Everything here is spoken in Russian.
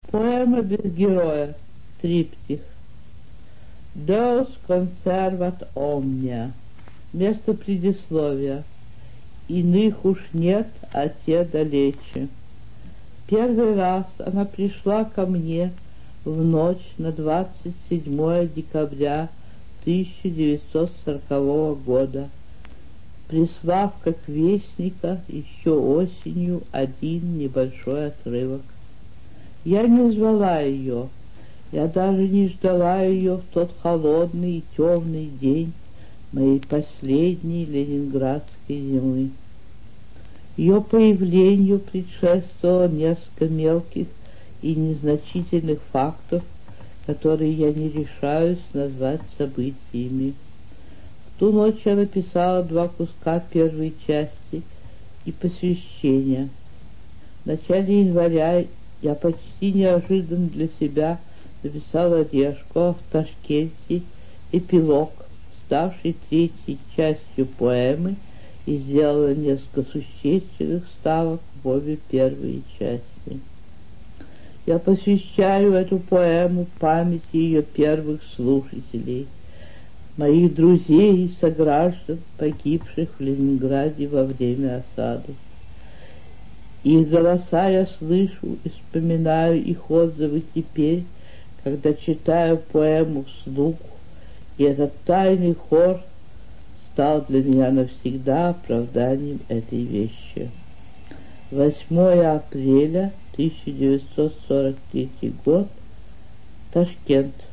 Поэма без героя. Триптих. Deus conservat omnia. Место предисловия. Иных уж нет, а те далече. Первый раз она пришла ко мне в ночь на 27 декабря 1940 года, прислав как вестника еще осенью один небольшой отрывок. Я не звала ее, я даже не ждала ее в тот холодный и темный день моей последней ленинградской зимы. Ее появлению предшествовало несколько мелких и незначительных фактов, которые я не решаюсь назвать событиями. В ту ночь я написала 2 куска первой части и посвящения. В начале января я почти неожиданно для себя написала Решко в Ташкенте эпилог, ставший 3-й частью поэмы, и сделала несколько существенных вставок в обе первые части. Я посвящаю эту поэму памяти ее первых слушателей, моих друзей и сограждан, погибших в Ленинграде во время осады. Их голоса я слышу и вспоминаю их отзывы теперь, когда читаю поэму вслух, и этот тайный хор стал для меня навсегда оправданием этой вещи. 8 апреля 1943 год. Ташкент.